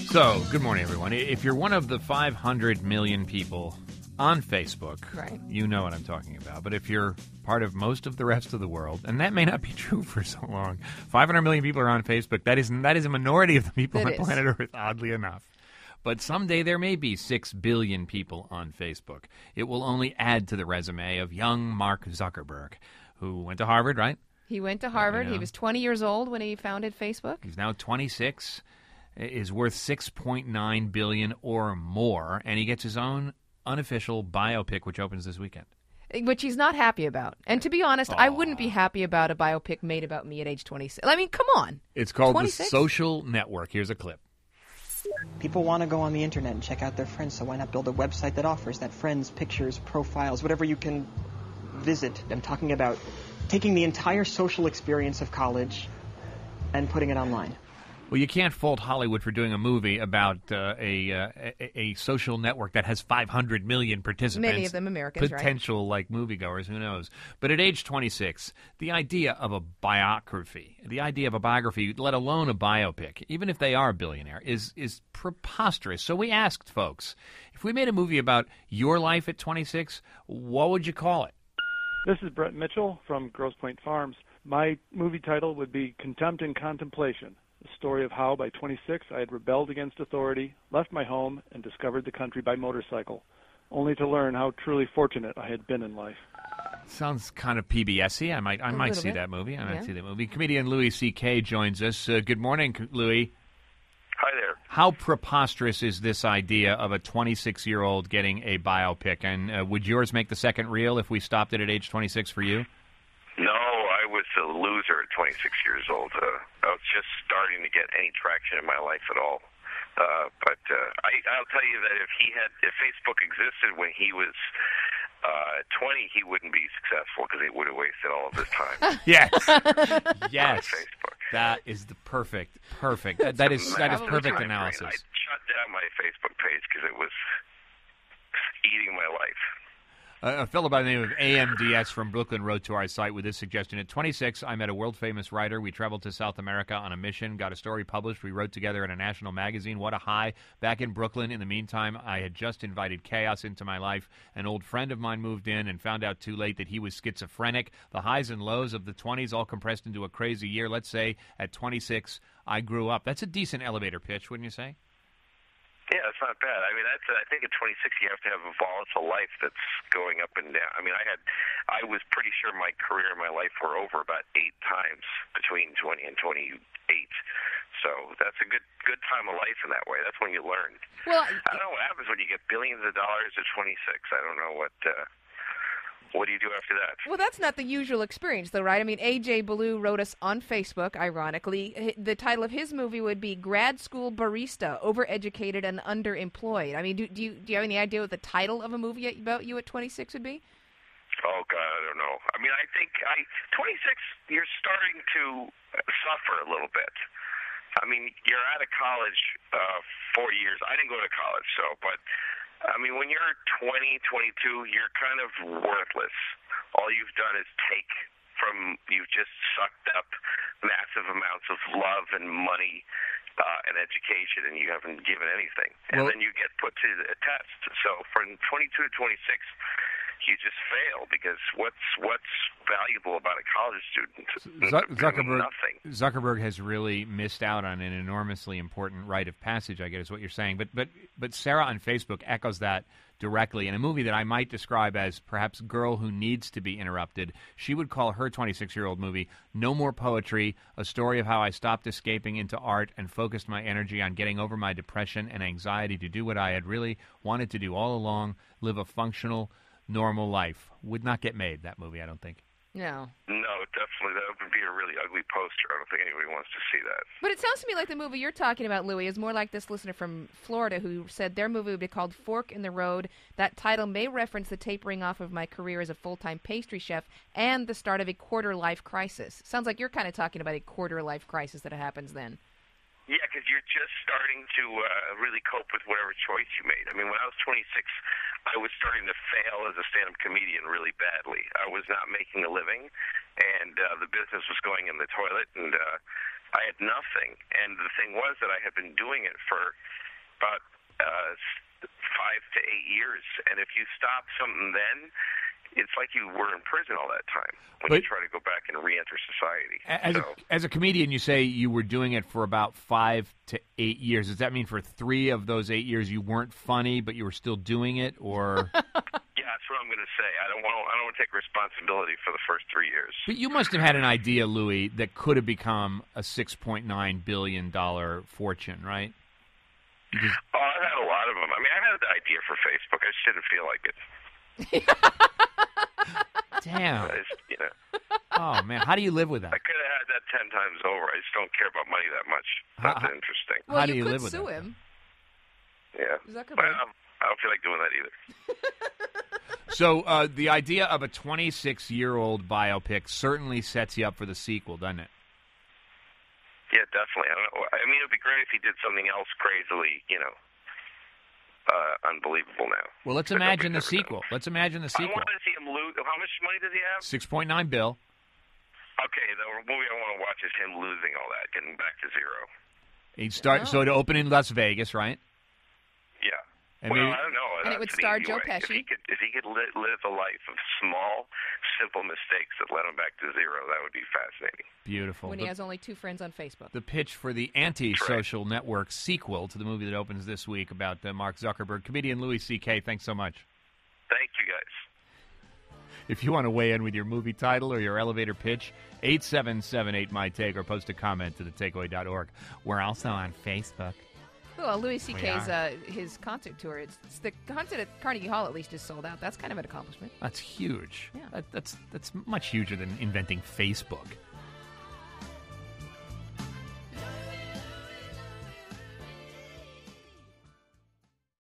So, good morning, everyone. If you're one of the 500 million people on Facebook, right, you know what I'm talking about. But if you're part of most of the rest of the world, and that may not be true for so long, 500 million people are on Facebook. That is a minority of the people on planet Earth, oddly enough. But someday there may be 6 billion people on Facebook. It will only add to the resume of young Mark Zuckerberg, who went to Harvard, right? He went to Harvard. He was 20 years old when he founded Facebook. He's now 26, is worth $6.9 billion or more, and he gets his own unofficial biopic, which opens this weekend. Which he's not happy about. And to be honest, I wouldn't be happy about a biopic made about me at age 26. I mean, come on. It's called 26? The Social Network. Here's a clip. People want to go on the internet and check out their friends, so why not build a website that offers that? Friends, pictures, profiles, whatever you can visit. I'm talking about taking the entire social experience of college and putting it online. Well, you can't fault Hollywood for doing a movie about a social network that has 500 million participants. Many of them Americans, potential, right? like moviegoers, who knows. But at age 26, the idea of a biography, let alone a biopic, even if they are a billionaire, is preposterous. So we asked folks, if we made a movie about your life at 26, what would you call it? This is Brett Mitchell from Grosse Pointe Farms. My movie title would be Contempt and Contemplation. The story of how, by 26, I had rebelled against authority, left my home, and discovered the country by motorcycle, only to learn how truly fortunate I had been in life. Sounds kind of PBS-y. I might see that movie. I might see that movie. Comedian Louis C.K. joins us. Good morning, Louis. Hi there. How preposterous is this idea of a 26-year-old getting a biopic? And would yours make the second reel if we stopped it at age 26 for you? No, I was a loser at 26 years old. I was just starting to get any traction in my life at all. But I'll tell you that if Facebook existed when he was 20, he wouldn't be successful because he would have wasted all of his time. Yes. Yes. On Facebook. That is the perfect. That is perfect analysis. I shut down my Facebook page because it was eating my life. A fellow by the name of AMDS from Brooklyn wrote to our site with this suggestion. At 26, I met a world-famous writer. We traveled to South America on a mission, got a story published. We wrote together in a national magazine. What a high. Back in Brooklyn, in the meantime, I had just invited chaos into my life. An old friend of mine moved in and found out too late that he was schizophrenic. The highs and lows of the 20s all compressed into a crazy year. Let's say at 26, I grew up. That's a decent elevator pitch, wouldn't you say? Yeah, it's not bad. I mean, I think at 26 you have to have a volatile life that's going up and down. I mean, I was pretty sure my career and my life were over about 8 times between 20 and 28. So that's a good time of life in that way. That's when you learn. Well, I don't know what happens when you get billions of dollars at 26. I don't know what do you do after that? Well, that's not the usual experience, though, right? I mean, A.J. Ballou wrote us on Facebook, ironically. The title of his movie would be Grad School Barista, Overeducated and Underemployed. I mean, do you have any idea what the title of a movie about you at 26 would be? Oh, God, I don't know. I mean, I think 26, you're starting to suffer a little bit. I mean, you're out of college 4 years. I didn't go to college, but I mean, when you're 20, 22, you're kind of worthless. All you've done is you've just sucked up massive amounts of love and money and education, and you haven't given anything. And then you get put to the test. So from 22 to 26, you just fail because what's valuable about a college student? Nothing. Zuckerberg has really missed out on an enormously important rite of passage, I guess is what you're saying. But Sarah on Facebook echoes that directly. In a movie that I might describe as perhaps Girl Who Needs to Be Interrupted, she would call her 26-year-old movie No More Poetry, a story of how I stopped escaping into art and focused my energy on getting over my depression and anxiety to do what I had really wanted to do all along, live a functional, normal life. Would not get made, that movie, I don't think. No, definitely. That would be a really ugly poster. I don't think anybody wants to see that. But it sounds to me like the movie you're talking about, Louis, is more like this listener from Florida who said their movie would be called Fork in the Road. That title may reference the tapering off of my career as a full-time pastry chef and the start of a quarter-life crisis. Sounds like you're kind of talking about a quarter-life crisis that happens then. Yeah, because you're just starting to really cope with whatever choice you made. I mean, when I was 26, I was starting to fail as a stand-up comedian really badly. I was not making a living, and the business was going in the toilet. And I had nothing. And the thing was that I had been doing it for about 5 to 8 years. And if you stop something then, it's like you were in prison all that time when you try to go back and re-enter society. As a comedian, you say you were doing it for about 5 to 8 years. Does that mean for 3 of those 8 years you weren't funny, but you were still doing it, or? Yeah, that's what I'm going to say. I don't want to take responsibility for the first 3 years. But you must have had an idea, Louis, that could have become a $6.9 billion fortune, right? Oh, I've had a lot of them. I mean, I had the idea for Facebook. I just didn't feel like it. Damn. You know. Oh, man. How do you live with that? I could have had that 10 times over. I just don't care about money that much. That's interesting. Well, How do you could live with sue that? him. Yeah. Zuckerberg. Well, I don't feel like doing that either. So the idea of a 26-year-old biopic certainly sets you up for the sequel, doesn't it? Yeah, definitely. I don't know. I mean, it would be great if he did something else crazily, unbelievable now. Well, let's imagine the sequel. Let's imagine the I sequel. want to see him lose. How much money does he have? $6.9 billion. Okay, the movie I want to watch is him losing all that, getting back to zero. He'd start so to open in Las Vegas, right? Yeah. And well, maybe- I don't know. And it would That's an star easy Joe way. Pesci. If he could live a life of small, simple mistakes that led him back to zero, that would be fascinating. Beautiful. When he has only 2 friends on Facebook. The pitch for the Anti-Social Network sequel to the movie that opens this week about Mark Zuckerberg. Comedian Louis C.K., thanks so much. Thank you, guys. If you want to weigh in with your movie title or your elevator pitch, 877-8MY-TAKE or post a comment to thetakeaway.org. We're also on Facebook. Well, Louis C.K.'s his concert tour. It's the concert at Carnegie Hall, at least, is sold out. That's kind of an accomplishment. That's huge. Yeah. That's much huger than inventing Facebook.